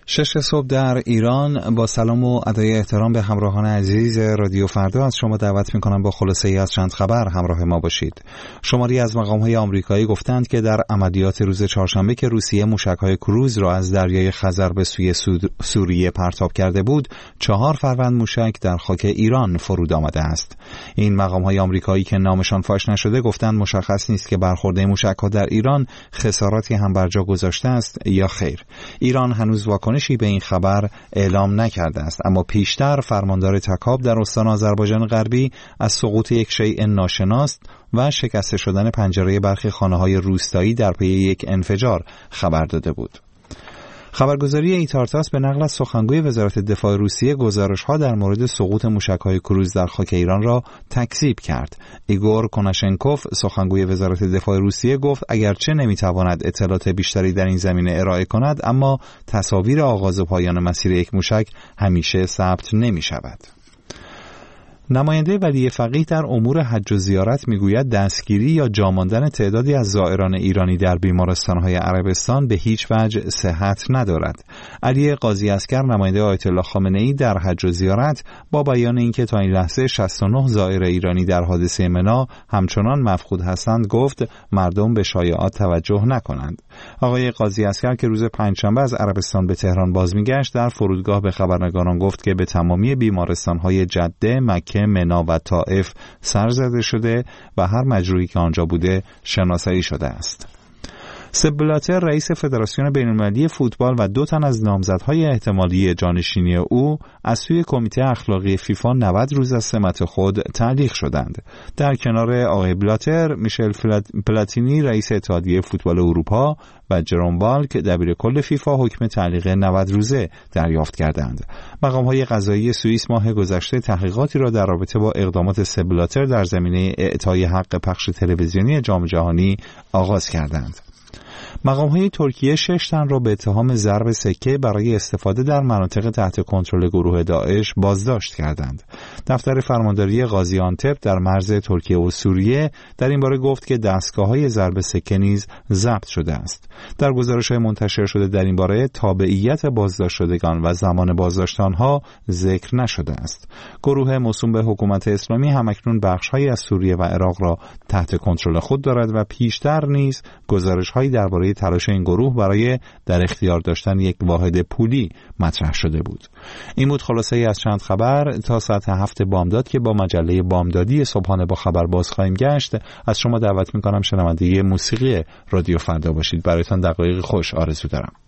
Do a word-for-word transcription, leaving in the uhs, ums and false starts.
شش صبح در ایران. با سلام و ادای احترام به همراهان عزیز رادیو فردا از شما دعوت می‌کنم با خلاصه‌ای از چند خبر همراه ما باشید. شماری از مقام‌های آمریکایی گفتند که در عملیات روز چهارشنبه که روسیه موشک‌های کروز را از دریای خزر به سوی سوریه پرتاب کرده بود، چهار فروند موشک در خاک ایران فرود آمده است. این مقام‌های آمریکایی که نامشان فاش نشده گفتند مشخص نیست که برخورد موشک‌ها در ایران خساراتی هم بر جا گذاشته است یا خیر. ایران هنوز واکنش به این خبر اعلام نکرده است، اما پیشتر فرماندار تکاب در استان آذربایجان غربی از سقوط یک شیء ناشناس و شکسته شدن پنجره برخی خانه‌های روستایی در پی یک انفجار خبر داده بود. خبرگزاری ایتارتاس به نقل از سخنگوی وزارت دفاع روسیه گزارش‌ها در مورد سقوط موشک‌های کروز در خاک ایران را تکذیب کرد. ایگور کناشنکوف سخنگوی وزارت دفاع روسیه گفت اگرچه نمی‌تواند اطلاعات بیشتری در این زمینه ارائه کند، اما تصاویر آغاز و پایان مسیر یک موشک همیشه ثبت نمی‌شود. نماینده ولی فقیه در امور حج و زیارت میگوید دستگیری یا جا ماندن تعدادی از زائران ایرانی در بیمارستان‌های عربستان به هیچ وجه صحت ندارد. علی قاضی اصغر نماینده آیت الله خامنه‌ای در حج و زیارت با بیان اینکه تا این لحظه شصت و نه زائر ایرانی در حادثه منی همچنان مفقود هستند گفت مردم به شایعات توجه نکنند. آقای قاضی اصغر که روز پنجشنبه از عربستان به تهران باز میگشت در فرودگاه به خبرنگاران گفت که به تمامی بیمارستان‌های جده، مکه، منا و طائف سر زده شده و هر مجروحی که آنجا بوده شناسایی شده است. سپ بلاتر رئیس فدراسیون بین‌المللی فوتبال و دو تن از نامزدهای احتمالی جانشینی او از سوی کمیته اخلاقی فیفا نود روز از سمت خود تعلیق شدند. در کنار آقای بلاتر، میشل پلاتینی رئیس اتحادیه فوتبال اروپا و جروم والک دبیر کل فیفا حکم تعلیق نود روزه دریافت کردند. مقام‌های قضایی سوئیس ماه گذشته تحقیقاتی را در رابطه با اقدامات سپ بلاتر در زمینه اعطای حق پخش تلویزیونی جام جهانی آغاز کردند. مقام‌های ترکیه شش تن را به اتهام ضرب سکه برای استفاده در مناطق تحت کنترل گروه داعش بازداشت کردند. دفتر فرمانداری قاضی آنتپ در مرز ترکیه و سوریه در این باره گفت که دستگاه‌های ضرب سکه نیز ضبط شده است. در گزارش‌های منتشر شده در این باره تابعیت بازداشت شدگان و زمان بازداشت آنها ذکر نشده است. گروه موسوم به حکومت اسلامی همکنون بخش‌هایی از سوریه و عراق را تحت کنترل خود دارد و پیشتر نیز گزارش‌هایی درباره تلاش این گروه برای در اختیار داشتن یک واحد پولی مطرح شده بود. این بود خلاصه‌ای از چند خبر تا ساعت هفت بامداد که با مجله بامدادی صبحانه با خبر باز خواهیم گشت. از شما دعوت می‌کنم شنونده موسیقی رادیو فردا باشید. برایتان دقایق خوش آرزو دارم.